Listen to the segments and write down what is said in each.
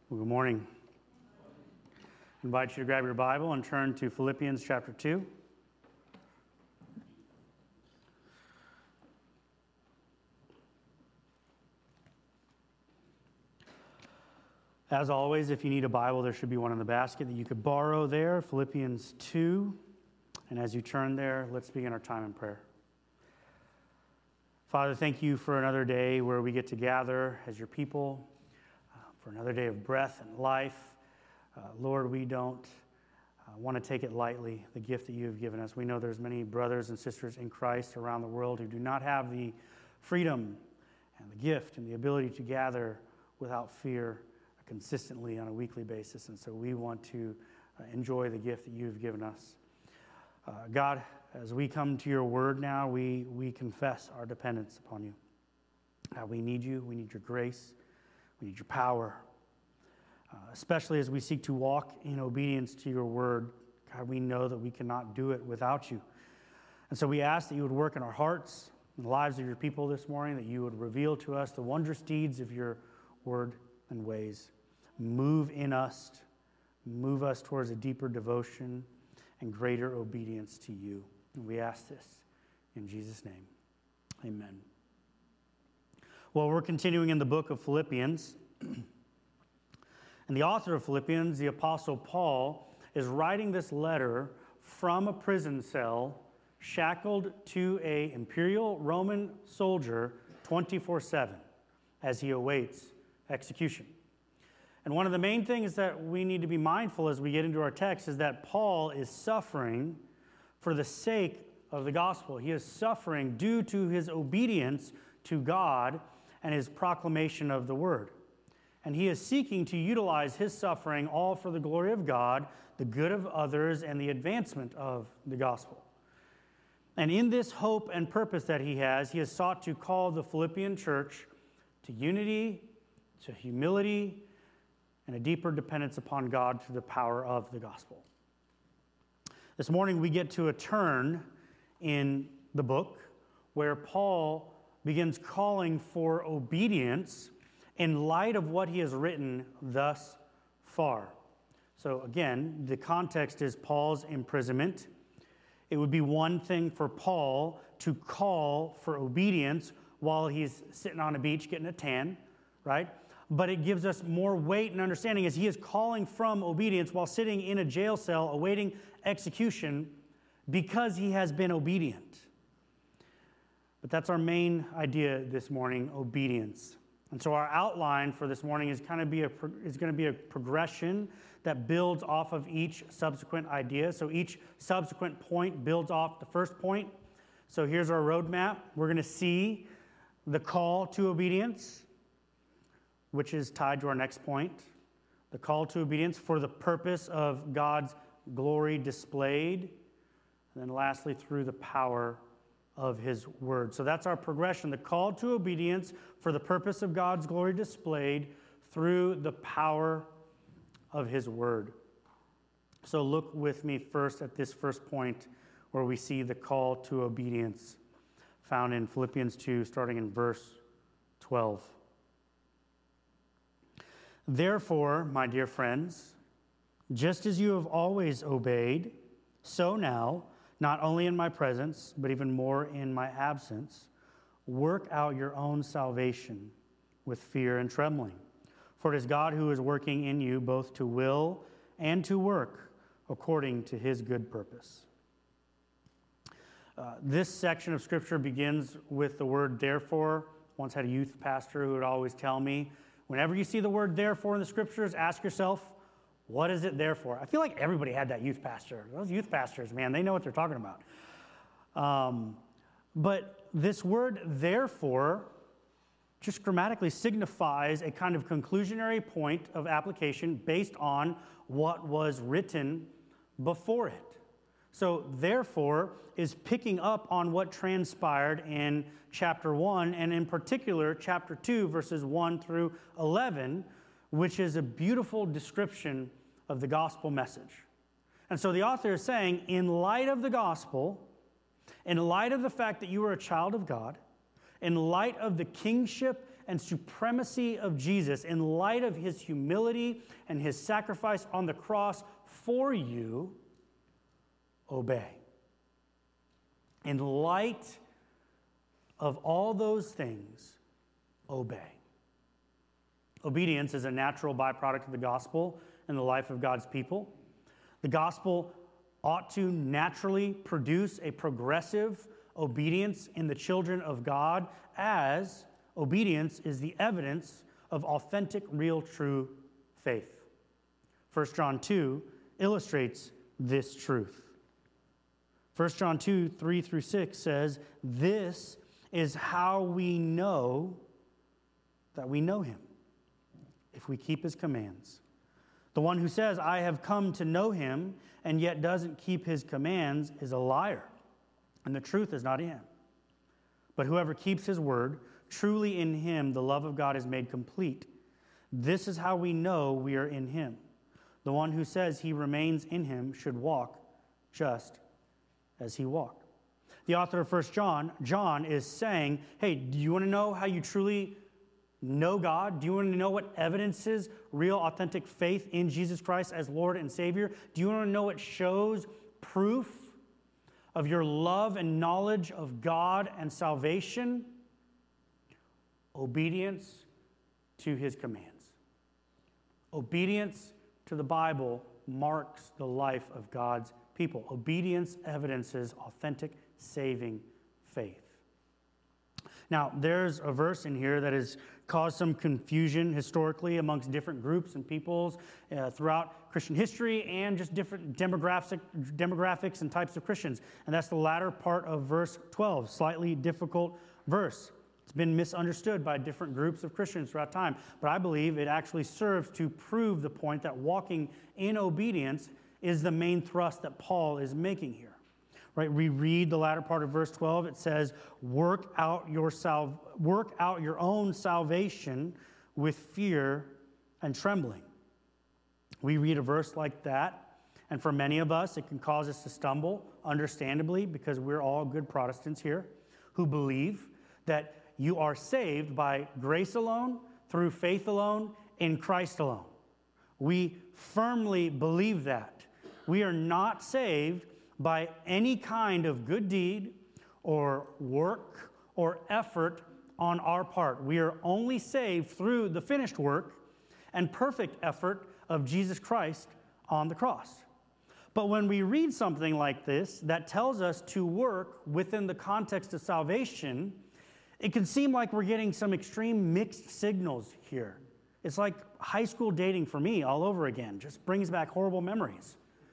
Well, good morning. I invite you to grab your Bible and turn to Philippians chapter 2. As always, if you need a Bible, there should be one in the basket that you could borrow there, Philippians 2. And as you turn there, let's begin our time in prayer. Father, thank you for another day where we get to gather as your people, for another day of breath and life. Lord, we don't want to take it lightly, the gift that you have given us. We know there's many brothers and sisters in Christ around the world who do not have the freedom and the gift and the ability to gather without fear consistently on a weekly basis. And so we want to enjoy the gift that you've given us. God, as we come to your word now, we confess our dependence upon you. We need you. We need your grace. We need your power, especially as we seek to walk in obedience to your word. God, we know that we cannot do it without you. And so we ask that you would work in our hearts, in the lives of your people this morning, that you would reveal to us the wondrous deeds of your word and ways. Move in us, move us towards a deeper devotion and greater obedience to you. And we ask this in Jesus' name. Amen. Well, we're continuing in the book of Philippians. And the author of Philippians, the Apostle Paul, is writing this letter from a prison cell, shackled to an imperial Roman soldier 24/7 as he awaits execution. And one of the main things that we need to be mindful as we get into our text is that Paul is suffering for the sake of the gospel. He is suffering due to his obedience to God and his proclamation of the word. And he is seeking to utilize his suffering all for the glory of God, the good of others, and the advancement of the gospel. And in this hope and purpose that he has sought to call the Philippian church to unity, to humility, and a deeper dependence upon God through the power of the gospel. This morning we get to a turn in the book where Paul begins calling for obedience in light of what he has written thus far. So again, the context is Paul's imprisonment. It would be one thing for Paul to call for obedience while he's sitting on a beach getting a tan, right? But it gives us more weight and understanding as he is calling from obedience while sitting in a jail cell awaiting execution because he has been obedient. But that's our main idea this morning, obedience. And so our outline for this morning is going to be a progression that builds off of each subsequent idea. So each subsequent point builds off the first point. So here's our roadmap. We're going to see the call to obedience, which is tied to our next point. The call to obedience for the purpose of God's glory displayed. And then lastly, through the power of his word. So that's our progression. The call to obedience for the purpose of God's glory displayed through the power of his word. So look with me first at this first point where we see the call to obedience found in Philippians 2, starting in verse 12. Therefore, my dear friends, just as you have always obeyed, so now, not only in my presence, but even more in my absence, work out your own salvation with fear and trembling. For it is God who is working in you both to will and to work according to his good purpose. This section of Scripture begins with the word therefore. Once had a youth pastor who would always tell me, whenever you see the word therefore in the Scriptures, ask yourself, what is it there for? I feel like everybody had that youth pastor. Those youth pastors, man, they know what they're talking about. But this word therefore just grammatically signifies a kind of conclusionary point of application based on what was written before it. So therefore is picking up on what transpired in chapter 1, and in particular chapter 2, verses 1 through 11, which is a beautiful description of the gospel message. And so the author is saying, in light of the gospel, in light of the fact that you are a child of God, In light of the kingship and supremacy of Jesus, in light of his humility and his sacrifice on the cross for you, obey. In light of all those things, obey. Obedience is a natural byproduct of the gospel in the life of God's people. The gospel ought to naturally produce a progressive obedience in the children of God, as obedience is the evidence of authentic, real, true faith. 1 John 2 illustrates this truth. 1 John 2, 3 through 6 says, "This is how we know that we know him, if we keep his commands. The one who says, 'I have come to know him,' and yet doesn't keep his commands is a liar, and the truth is not in him. But whoever keeps his word, truly in him the love of God is made complete. This is how we know we are in him. The one who says he remains in him should walk just as he walked." The author of 1 John, John, is saying, hey, do you want to know how you truly know God? Do you want to know what evidences real, authentic faith in Jesus Christ as Lord and Savior? Do you want to know what shows proof of your love and knowledge of God and salvation? Obedience to his commands. Obedience to the Bible marks the life of God's people. Obedience evidences authentic, saving faith. Now, there's a verse in here that has caused some confusion historically amongst different groups and peoples throughout Christian history and just different demographics and types of Christians. And that's the latter part of verse 12, slightly difficult verse. It's been misunderstood by different groups of Christians throughout time, but I believe it actually serves to prove the point that walking in obedience is the main thrust that Paul is making here. Right? We read the latter part of verse 12. It says, work out your own salvation with fear and trembling. We read a verse like that, and for many of us, it can cause us to stumble, understandably, because we're all good Protestants here who believe that you are saved by grace alone, through faith alone, in Christ alone. We firmly believe that. We are not saved by any kind of good deed or work or effort on our part. We are only saved through the finished work and perfect effort of Jesus Christ on the cross. But when we read something like this that tells us to work within the context of salvation, it can seem like we're getting some extreme mixed signals here. It's like high school dating for me all over again. Just brings back horrible memories.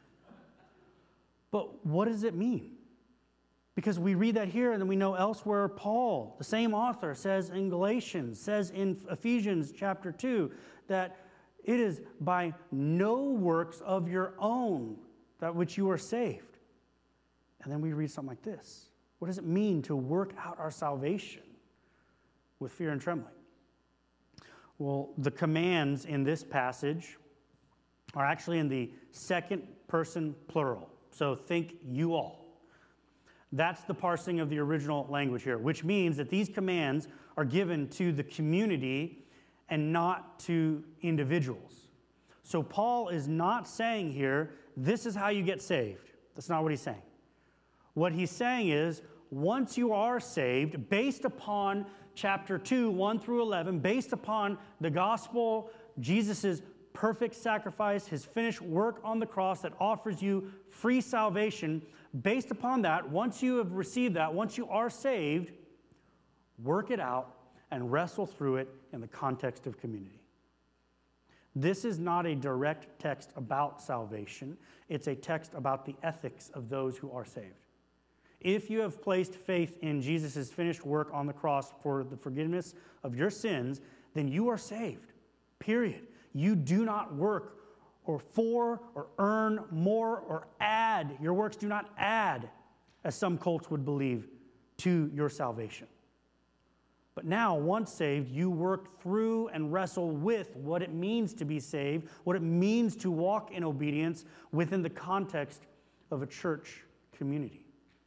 But what does it mean? Because we read that here and then we know elsewhere Paul, the same author, says in Galatians, says in Ephesians chapter 2, that it is by no works of your own that which you are saved. And then we read something like this. What does it mean to work out our salvation with fear and trembling? Well, the commands in this passage are actually in the second person plural. So think you all. That's the parsing of the original language here, which means that these commands are given to the community and not to individuals. So Paul is not saying here, this is how you get saved. That's not what he's saying. What he's saying is, once you are saved, based upon chapter 2, 1 through 11, based upon the gospel, Jesus' perfect sacrifice, his finished work on the cross that offers you free salvation, based upon that, once you have received that, once you are saved, work it out and wrestle through it in the context of community. This is not a direct text about salvation. It's a text about the ethics of those who are saved. If you have placed faith in Jesus' finished work on the cross for the forgiveness of your sins, then you are saved, period. You do not work or for or earn more or add. Your works do not add, as some cults would believe, to your salvation. But now, once saved, you work through and wrestle with what it means to be saved, what it means to walk in obedience within the context of a church community.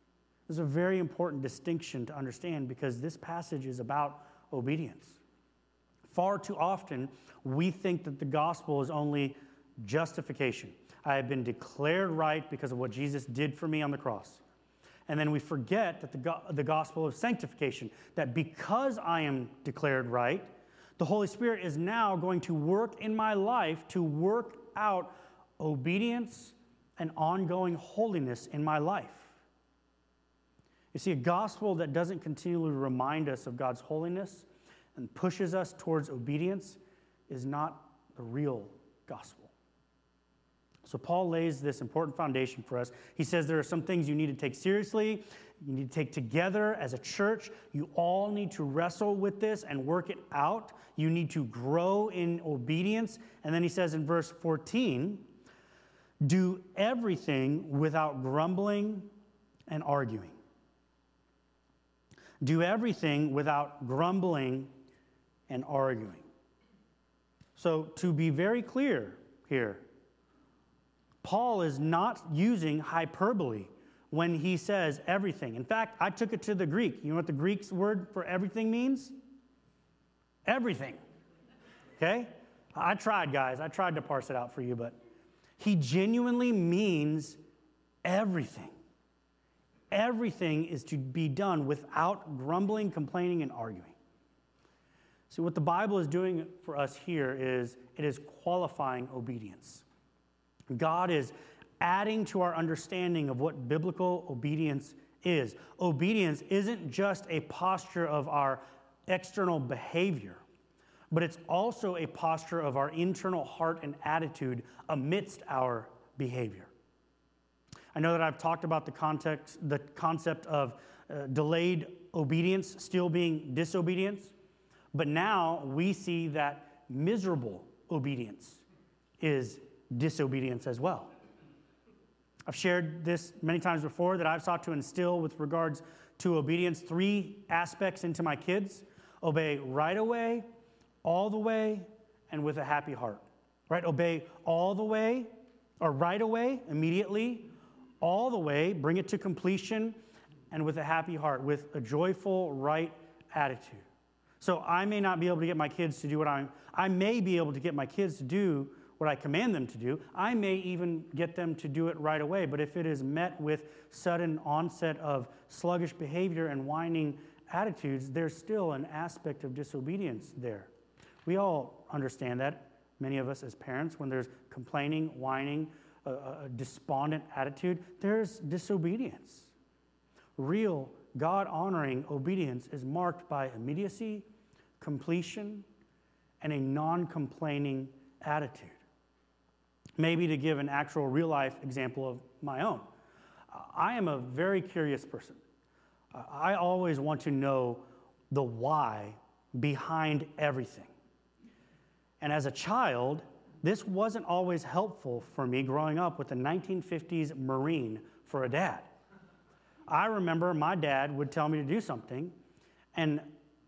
This is a very important distinction to understand because this passage is about obedience. Far too often, we think that the gospel is only justification. I have been declared right because of what Jesus did for me on the cross. And then we forget that the gospel of sanctification, that because I am declared right, the Holy Spirit is now going to work in my life to work out obedience and ongoing holiness in my life. You see, a gospel that doesn't continually remind us of God's holiness and pushes us towards obedience is not the real gospel. So Paul lays this important foundation for us. He says there are some things you need to take seriously, you need to take together as a church. You all need to wrestle with this and work it out. You need to grow in obedience. And then he says in verse 14, do everything without grumbling and arguing. Do everything without grumbling and arguing. So to be very clear here, Paul is not using hyperbole when he says everything. In fact, I took it to the Greek. You know what the Greek's word for everything means? Everything. Okay? I tried, guys. I tried to parse it out for you, but he genuinely means everything. Everything is to be done without grumbling, complaining, and arguing. See, what the Bible is doing for us here is it is qualifying obedience. God is adding to our understanding of what biblical obedience is. Obedience isn't just a posture of our external behavior, but it's also a posture of our internal heart and attitude amidst our behavior. I know that I've talked about the concept of delayed obedience still being disobedience, but now we see that miserable obedience is disobedience as well. I've shared this many times before that I've sought to instill with regards to obedience 3 aspects into my kids: obey right away, all the way, and with a happy heart. Right? Obey all the way, or right away, immediately, all the way, bring it to completion, and with a happy heart, with a joyful, right attitude. So I may not be able to get my kids to do I may be able to get my kids to do what I command them to do. I may even get them to do it right away, but if it is met with sudden onset of sluggish behavior and whining attitudes, there's still an aspect of disobedience there. We all understand that, many of us as parents, when there's complaining, whining, a despondent attitude, there's disobedience. Real God-honoring obedience is marked by immediacy, completion, and a non-complaining attitude. Maybe to give an actual real-life example of my own. I am a very curious person. I always want to know the why behind everything. And as a child, this wasn't always helpful for me growing up with a 1950s Marine for a dad. I remember my dad would tell me to do something, and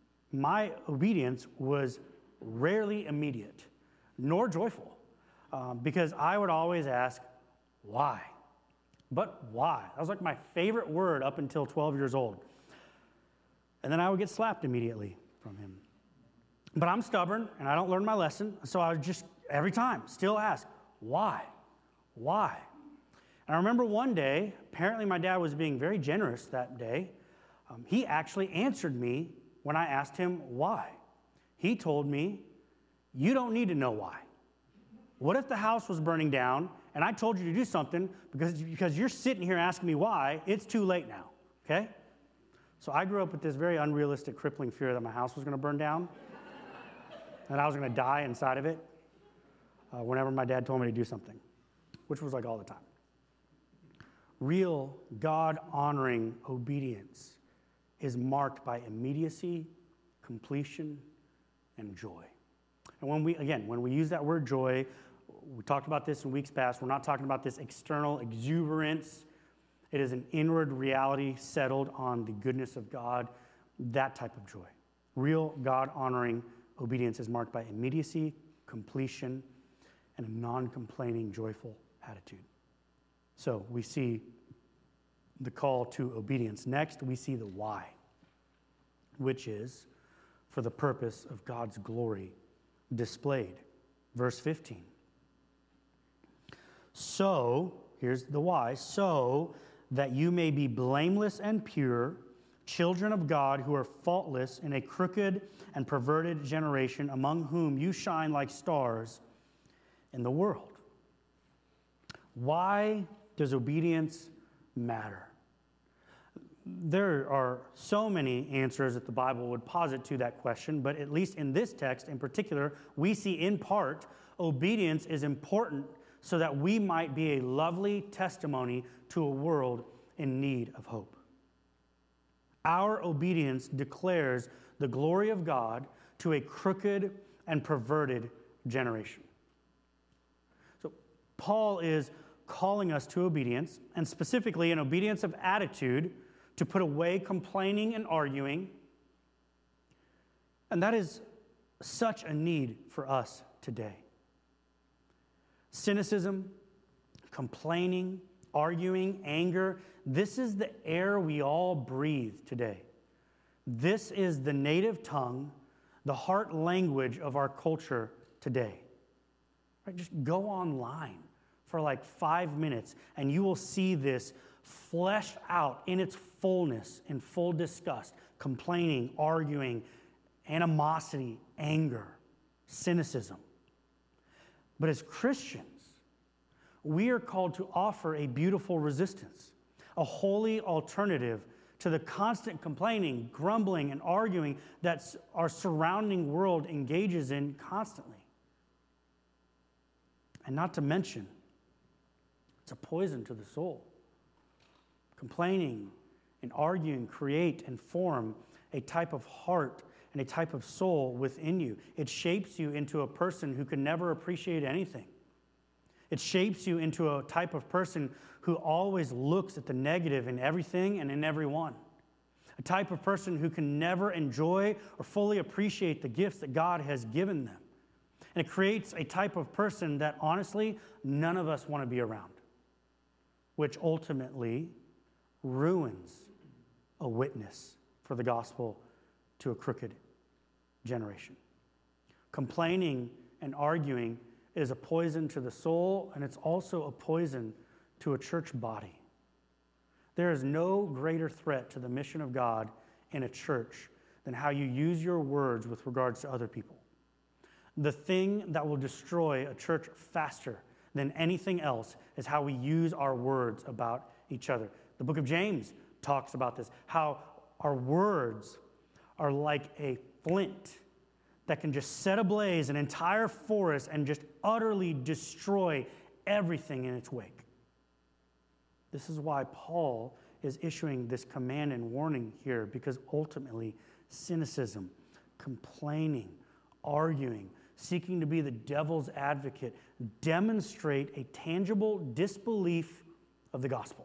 my obedience was rarely immediate, nor joyful, because I would always ask, why? But why? That was like my favorite word up until 12 years old. And then I would get slapped immediately from him. But I'm stubborn, and I don't learn my lesson, so I would just, every time, still ask, why? Why? And I remember one day, apparently my dad was being very generous that day. He actually answered me when I asked him why. He told me, you don't need to know why. What if the house was burning down, and I told you to do something because you're sitting here asking me why? It's too late now, okay? So I grew up with this very unrealistic, crippling fear that my house was going to burn down, and I was going to die inside of it whenever my dad told me to do something, which was like all the time. Real God-honoring obedience is marked by immediacy, completion, and joy. And when we use that word joy, we talked about this in weeks past, we're not talking about this external exuberance. It is an inward reality settled on the goodness of God, that type of joy. Real God-honoring obedience is marked by immediacy, completion, and a non-complaining, joyful attitude. So we see the call to obedience. Next, we see the why, which is for the purpose of God's glory displayed. Verse 15. So, here's the why, so that you may be blameless and pure, children of God who are faultless in a crooked and perverted generation, among whom you shine like stars in the world. Why does obedience matter? There are so many answers that the Bible would posit to that question, but at least in this text in particular, we see in part obedience is important so that we might be a lovely testimony to a world in need of hope. Our obedience declares the glory of God to a crooked and perverted generation. So Paul is calling us to obedience, and specifically an obedience of attitude, to put away complaining and arguing. And that is such a need for us today. Cynicism, complaining, arguing, anger, this is the air we all breathe today. This is the native tongue, the heart language of our culture today. Right? Just go online for like 5 minutes and you will see this fleshed out in its fullness, in full disgust, complaining, arguing, animosity, anger, cynicism. But as Christians, we are called to offer a beautiful resistance, a holy alternative to the constant complaining, grumbling, and arguing that our surrounding world engages in constantly. And not to mention, it's a poison to the soul. Complaining and arguing create and form a type of heart and a type of soul within you. It shapes you into a person who can never appreciate anything. It shapes you into a type of person who always looks at the negative in everything and in everyone. A type of person who can never enjoy or fully appreciate the gifts that God has given them. And it creates a type of person that honestly none of us want to be around, which ultimately ruins a witness for the gospel to a crooked generation. Complaining and arguing is a poison to the soul, and it's also a poison to a church body. There is no greater threat to the mission of God in a church than how you use your words with regards to other people. The thing that will destroy a church faster than anything else is how we use our words about each other. The book of James talks about this, how our words are like a flint that can just set ablaze an entire forest and just utterly destroy everything in its wake. This is why Paul is issuing this command and warning here, because ultimately cynicism, complaining, arguing, seeking to be the devil's advocate demonstrate a tangible disbelief of the gospel.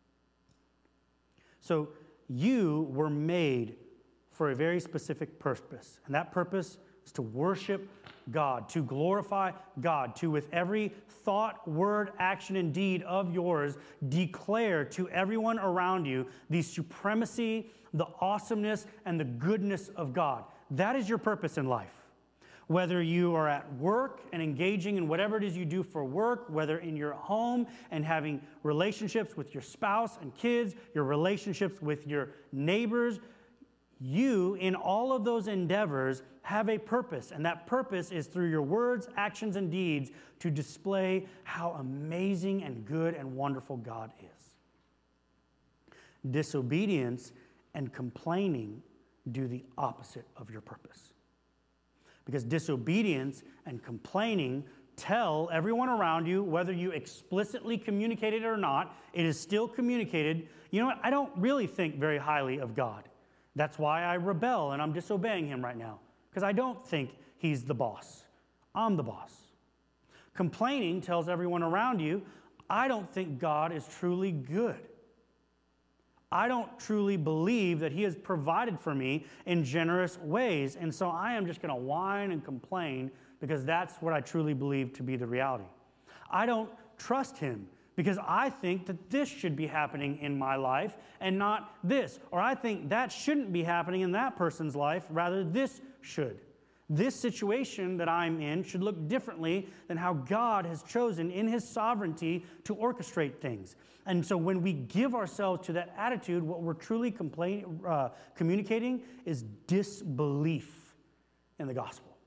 So you were made for a very specific purpose, and that purpose is to worship God, to glorify God, to with every thought, word, action, and deed of yours declare to everyone around you the supremacy, the awesomeness, and the goodness of God. That is your purpose in life. Whether you are at work and engaging in whatever it is you do for work, whether in your home and having relationships with your spouse and kids, your relationships with your neighbors, you, in all of those endeavors, have a purpose, and that purpose is through your words, actions, and deeds to display how amazing and good and wonderful God is. Disobedience and complaining do the opposite of your purpose. Because disobedience and complaining tell everyone around you, whether you explicitly communicate it or not, it is still communicated. You know what? I don't really think very highly of God. That's why I rebel and I'm disobeying him right now, because I don't think he's the boss. I'm the boss. Complaining tells everyone around you, I don't think God is truly good. I don't truly believe that he has provided for me in generous ways, and so I am just going to whine and complain because that's what I truly believe to be the reality. I don't trust him because I think that this should be happening in my life and not this. Or I think that shouldn't be happening in that person's life, rather this should. This situation that I'm in should look differently than how God has chosen in His sovereignty to orchestrate things. And so when we give ourselves to that attitude, what we're truly communicating is disbelief in the gospel.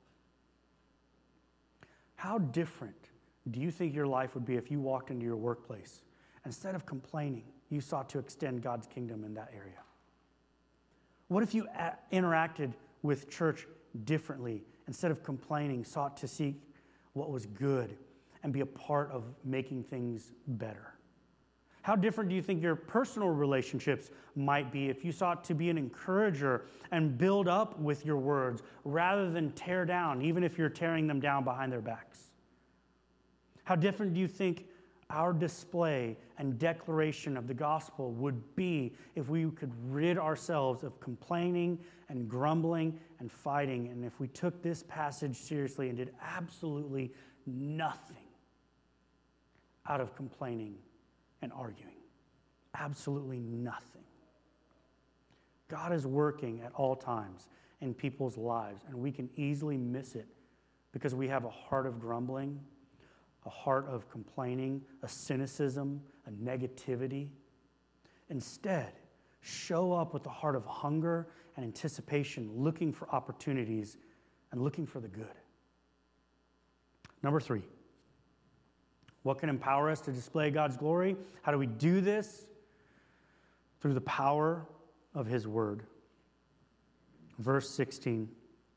How different do you think your life would be if you walked into your workplace, instead of complaining, you sought to extend God's kingdom in that area? What if you interacted with church differently, instead of complaining, sought to seek what was good and be a part of making things better? How different do you think your personal relationships might be if you sought to be an encourager and build up with your words rather than tear down, even if you're tearing them down behind their backs? How different do you think our display and declaration of the gospel would be if we could rid ourselves of complaining and grumbling and fighting, and if we took this passage seriously and did absolutely nothing out of complaining and arguing? Absolutely nothing. God is working at all times in people's lives, and we can easily miss it because we have a heart of grumbling, a heart of complaining, a cynicism, a negativity. Instead, show up with a heart of hunger and anticipation, looking for opportunities and looking for the good. Number 3, what can empower us to display God's glory? How do we do this? Through the power of His word. Verse 16.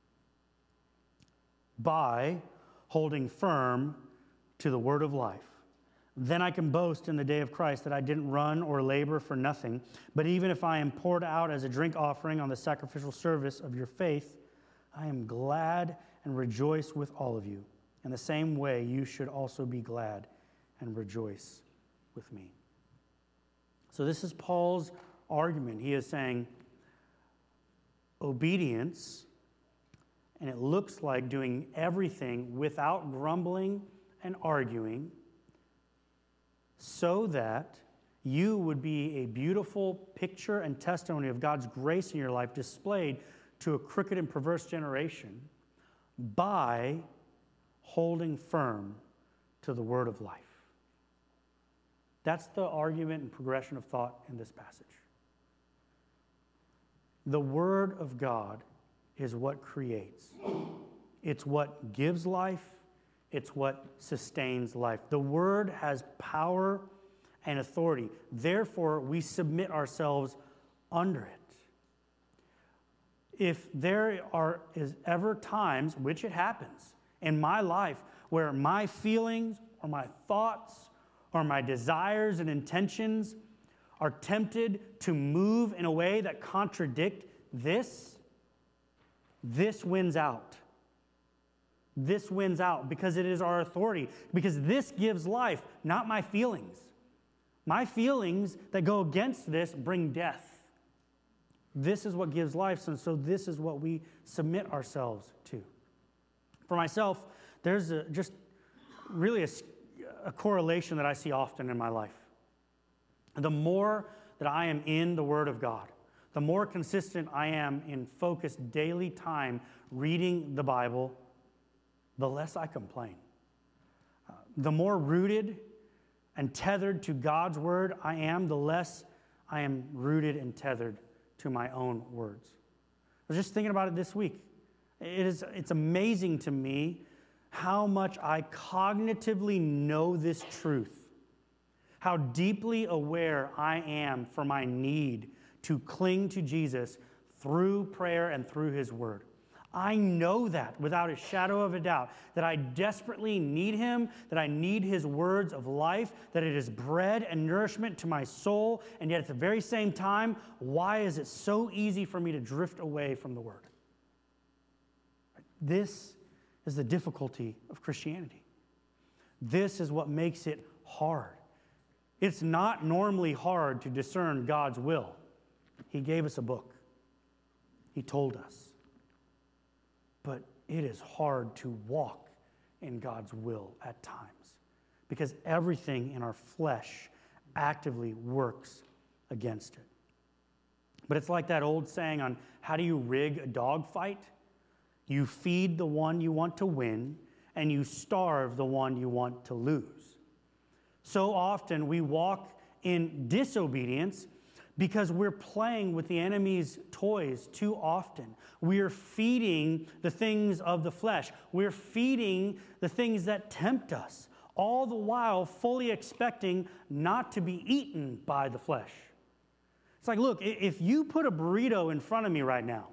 By holding firm to the word of life. Then I can boast in the day of Christ that I didn't run or labor for nothing, but even if I am poured out as a drink offering on the sacrificial service of your faith, I am glad and rejoice with all of you. In the same way, you should also be glad and rejoice with me. So this is Paul's argument. He is saying obedience, and it looks like doing everything without grumbling and arguing, so that you would be a beautiful picture and testimony of God's grace in your life displayed to a crooked and perverse generation by holding firm to the word of life. That's the argument and progression of thought in this passage. The word of God is what creates. It's what gives life. It's what sustains life. The word has power and authority. Therefore, we submit ourselves under it. If there is ever times, which it happens in my life, where my feelings or my thoughts or my desires and intentions are tempted to move in a way that contradict this wins out. This wins out because it is our authority, because this gives life, not my feelings. My feelings that go against this bring death. This is what gives life, and so this is what we submit ourselves to. For myself, there's just really a correlation that I see often in my life. The more that I am in the Word of God, the more consistent I am in focused daily time reading the Bible, the less I complain. The more rooted and tethered to God's word I am, the less I am rooted and tethered to my own words. I was just thinking about it this week. It's amazing to me how much I cognitively know this truth, how deeply aware I am for my need to cling to Jesus through prayer and through His word. I know that without a shadow of a doubt, that I desperately need Him, that I need His words of life, that it is bread and nourishment to my soul, and yet at the very same time, why is it so easy for me to drift away from the Word? This is the difficulty of Christianity. This is what makes it hard. It's not normally hard to discern God's will. He gave us a book. He told us. But it is hard to walk in God's will at times because everything in our flesh actively works against it. But it's like that old saying on how do you rig a dog fight? You feed the one you want to win, and you starve the one you want to lose. So often we walk in disobedience because we're playing with the enemy's toys too often. We're feeding the things of the flesh. We're feeding the things that tempt us, all the while fully expecting not to be eaten by the flesh. It's like, look, if you put a burrito in front of me right now,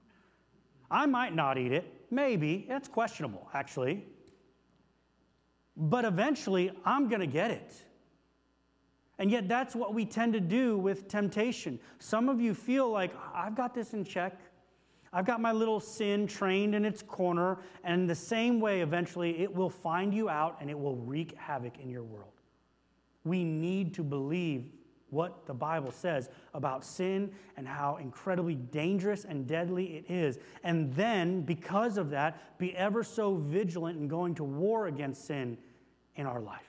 I might not eat it. Maybe. It's questionable, actually. But eventually, I'm going to get it. And yet, that's what we tend to do with temptation. Some of you feel like, I've got this in check. I've got my little sin trained in its corner. And in the same way, eventually, it will find you out and it will wreak havoc in your world. We need to believe what the Bible says about sin and how incredibly dangerous and deadly it is. And then, because of that, be ever so vigilant in going to war against sin in our life.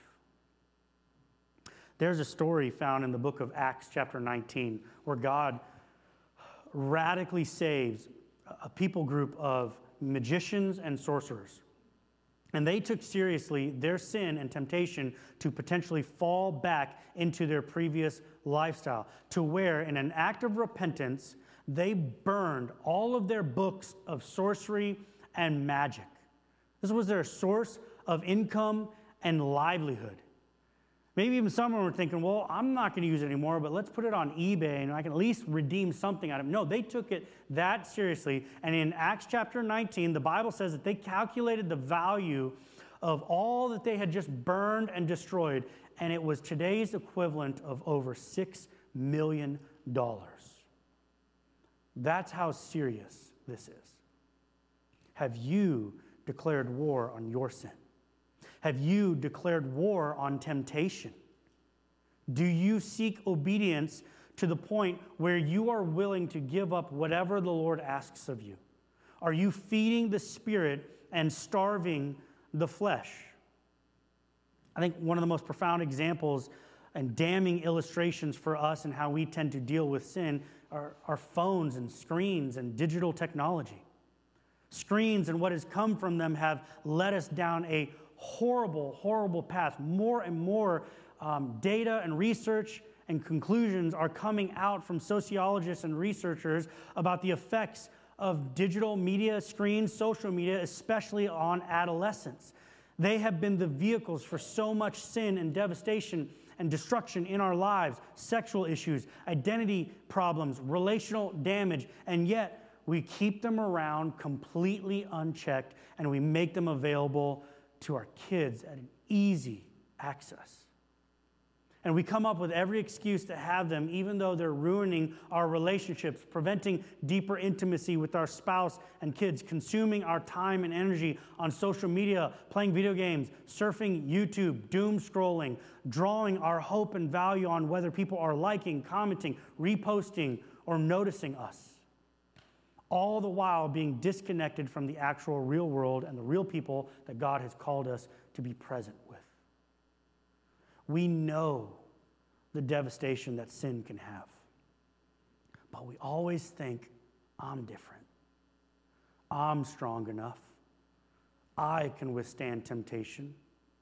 There's a story found in the book of Acts chapter 19 where God radically saves a people group of magicians and sorcerers. And they took seriously their sin and temptation to potentially fall back into their previous lifestyle, to where in an act of repentance, they burned all of their books of sorcery and magic. This was their source of income and livelihood. Maybe even some of them were thinking, well, I'm not going to use it anymore, but let's put it on eBay and I can at least redeem something out of it. No, they took it that seriously. And in Acts chapter 19, the Bible says that they calculated the value of all that they had just burned and destroyed, and it was today's equivalent of over $6 million. That's how serious this is. Have you declared war on your sin? Have you declared war on temptation? Do you seek obedience to the point where you are willing to give up whatever the Lord asks of you? Are you feeding the Spirit and starving the flesh? I think one of the most profound examples and damning illustrations for us and how we tend to deal with sin are phones and screens and digital technology. Screens and what has come from them have led us down a horrible, horrible path. More and more data and research and conclusions are coming out from sociologists and researchers about the effects of digital media, screens, social media, especially on adolescents. They have been the vehicles for so much sin and devastation and destruction in our lives, sexual issues, identity problems, relational damage, and yet we keep them around completely unchecked and we make them available to our kids at an easy access. And we come up with every excuse to have them, even though they're ruining our relationships, preventing deeper intimacy with our spouse and kids, consuming our time and energy on social media, playing video games, surfing YouTube, doom scrolling, drawing our hope and value on whether people are liking, commenting, reposting, or noticing us. All the while being disconnected from the actual real world and the real people that God has called us to be present with. We know the devastation that sin can have, but we always think, I'm different. I'm strong enough. I can withstand temptation.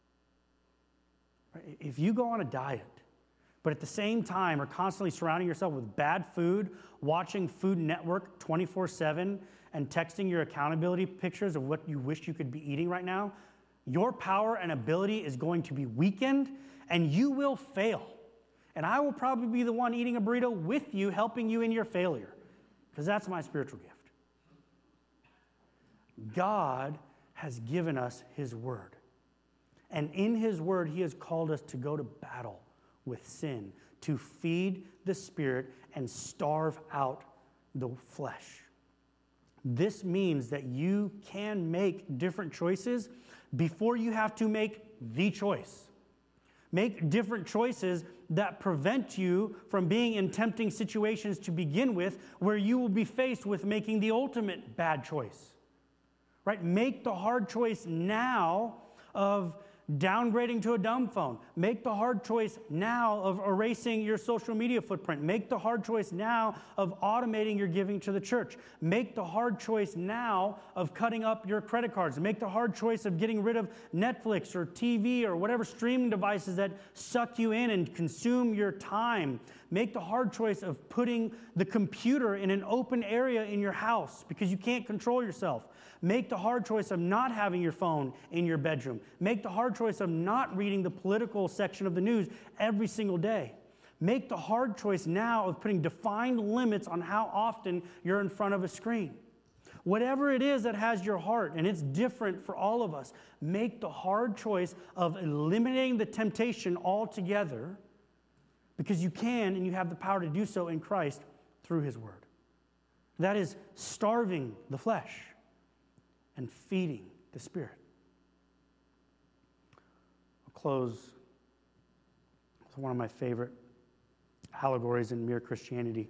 If you go on a diet, but at the same time are constantly surrounding yourself with bad food, watching Food Network 24/7, and texting your accountability pictures of what you wish you could be eating right now, your power and ability is going to be weakened, and you will fail. And I will probably be the one eating a burrito with you, helping you in your failure, because that's my spiritual gift. God has given us His Word. And in His Word, He has called us to go to battle with sin, to feed the Spirit and starve out the flesh. This means that you can make different choices before you have to make the choice. Make different choices that prevent you from being in tempting situations to begin with, where you will be faced with making the ultimate bad choice. Right? Make the hard choice now of downgrading to a dumb phone. Make the hard choice now of erasing your social media footprint. Make the hard choice now of automating your giving to the church. Make the hard choice now of cutting up your credit cards. Make the hard choice of getting rid of Netflix or TV or whatever streaming devices that suck you in and consume your time. Make the hard choice of putting the computer in an open area in your house because you can't control yourself. Make the hard choice of not having your phone in your bedroom. Make the hard choice of not reading the political section of the news every single day. Make the hard choice now of putting defined limits on how often you're in front of a screen. Whatever it is that has your heart, and it's different for all of us, make the hard choice of eliminating the temptation altogether because you can and you have the power to do so in Christ through His Word. That is starving the flesh and feeding the Spirit. I'll close with one of my favorite allegories in Mere Christianity.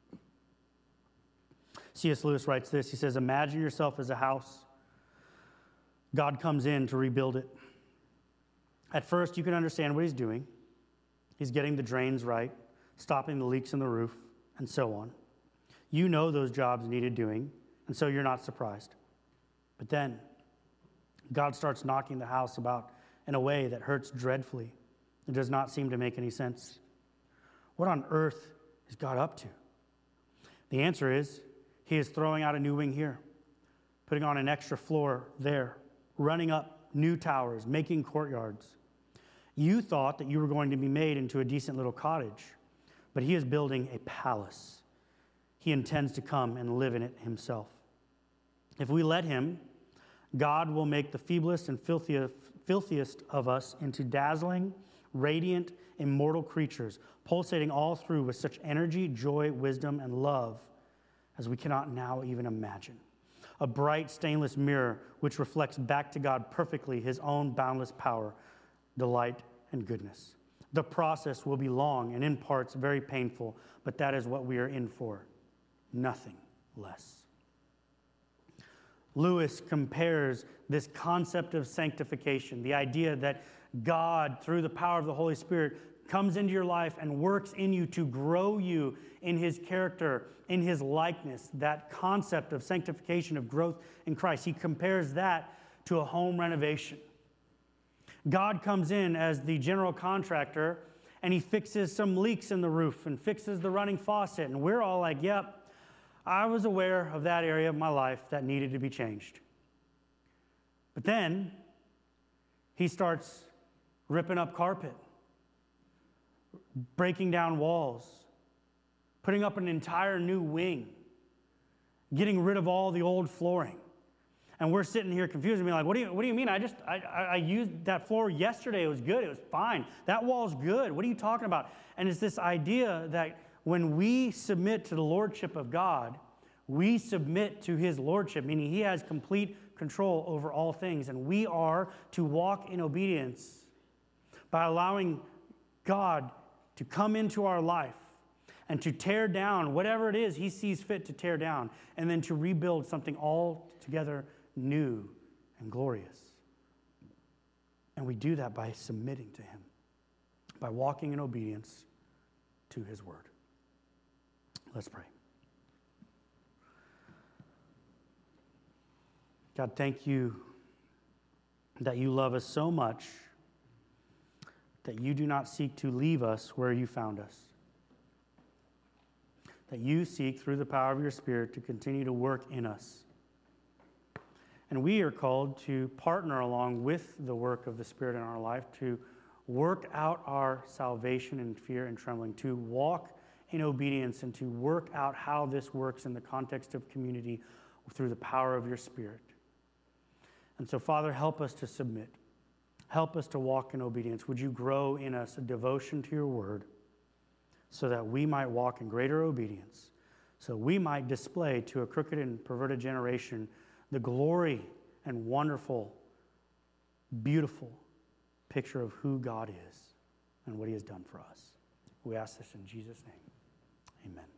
C.S. Lewis writes this. He says, imagine yourself as a house. God comes in to rebuild it. At first, you can understand what He's doing. He's getting the drains right, stopping the leaks in the roof, and so on. You know those jobs needed doing, and so you're not surprised. But then, God starts knocking the house about in a way that hurts dreadfully. It does not seem to make any sense. What on earth is God up to? The answer is, He is throwing out a new wing here, putting on an extra floor there, running up new towers, making courtyards. You thought that you were going to be made into a decent little cottage, but He is building a palace. He intends to come and live in it Himself. If we let Him, God will make the feeblest and filthiest of us into dazzling, radiant, immortal creatures, pulsating all through with such energy, joy, wisdom, and love as we cannot now even imagine. A bright, stainless mirror which reflects back to God perfectly His own boundless power, delight, and goodness. The process will be long and in parts very painful, but that is what we are in for. Nothing less. Lewis compares this concept of sanctification, the idea that God, through the power of the Holy Spirit, comes into your life and works in you to grow you in His character, in His likeness, that concept of sanctification, of growth in Christ. He compares that to a home renovation. God comes in as the general contractor, and He fixes some leaks in the roof and fixes the running faucet, and we're all like, yep, I was aware of that area of my life that needed to be changed. But then He starts ripping up carpet, breaking down walls, putting up an entire new wing, getting rid of all the old flooring. And we're sitting here confused and being like, what do you mean? I used that floor yesterday. It was good. It was fine. That wall's good. What are you talking about? And it's this idea that when we submit to the lordship of God, we submit to His lordship, meaning He has complete control over all things. And we are to walk in obedience by allowing God to come into our life and to tear down whatever it is He sees fit to tear down, and then to rebuild something altogether new and glorious. And we do that by submitting to Him, by walking in obedience to His word. Let's pray. God, thank You that You love us so much that You do not seek to leave us where You found us. That You seek, through the power of Your Spirit, to continue to work in us. And we are called to partner along with the work of the Spirit in our life to work out our salvation in fear and trembling, to walk in obedience, and to work out how this works in the context of community through the power of Your Spirit. And so, Father, help us to submit. Help us to walk in obedience. Would You grow in us a devotion to Your word so that we might walk in greater obedience, so we might display to a crooked and perverted generation the glory and wonderful, beautiful picture of who God is and what He has done for us. We ask this in Jesus' name. Amen.